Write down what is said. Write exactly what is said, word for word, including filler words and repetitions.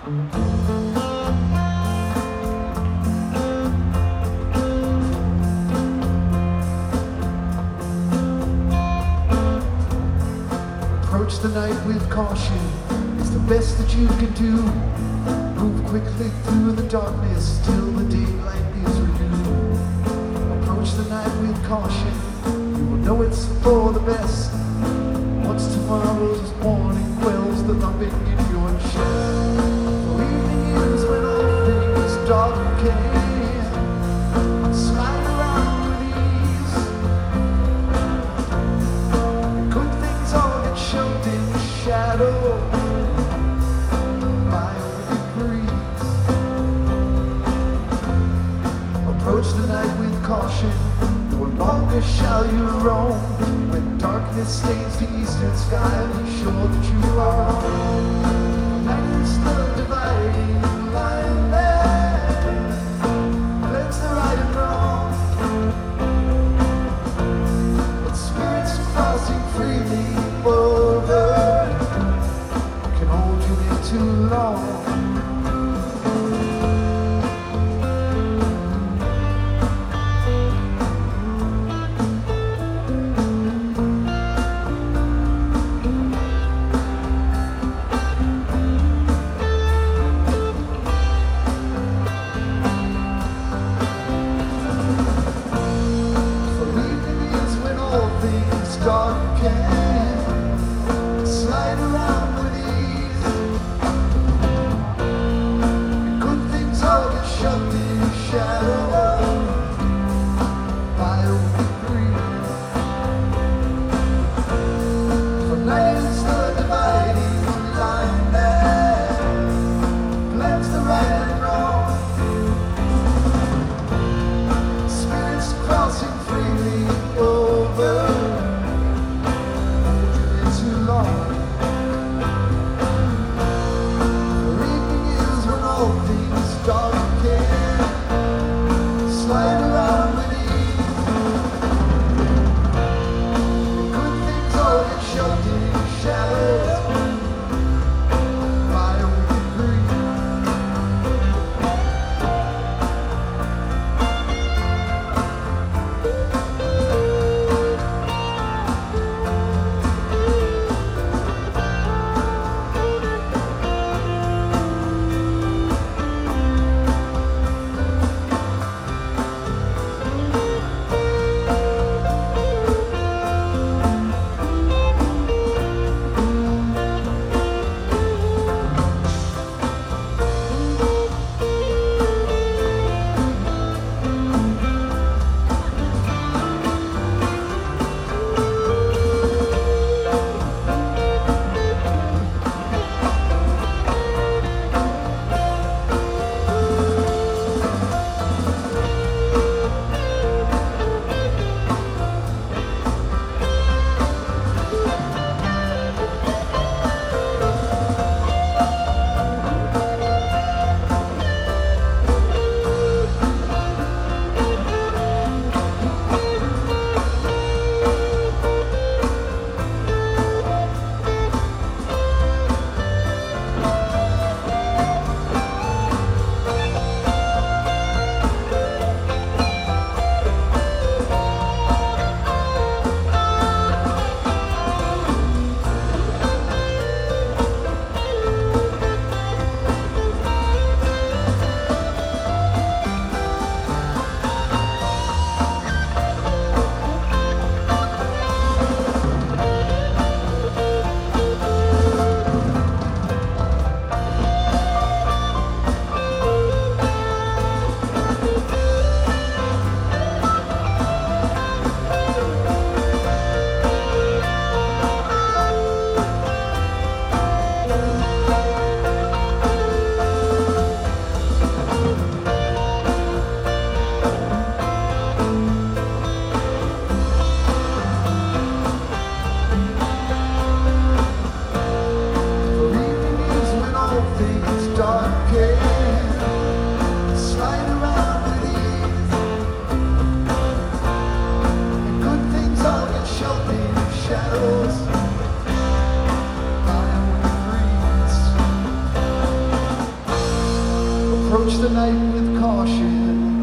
Approach the night with caution, it's the best that you can do. Move quickly through the darkness till the daylight is renewed. Approach the night with caution, you will know it's for the best. Once tomorrow's morning quells the thumping in your chest. For evening is when all things darken. Slide around with ease. Good things all get shoved in shadow by a wicked breeze. Approach the night with caution, no longer shall you roam. When darkness stains the eastern sky, be sure that you are home. Night is the dividing line there, blends the right and wrong. But spirits crossing freely over can hold you in too long. Slide around with ease. Approach the night with caution.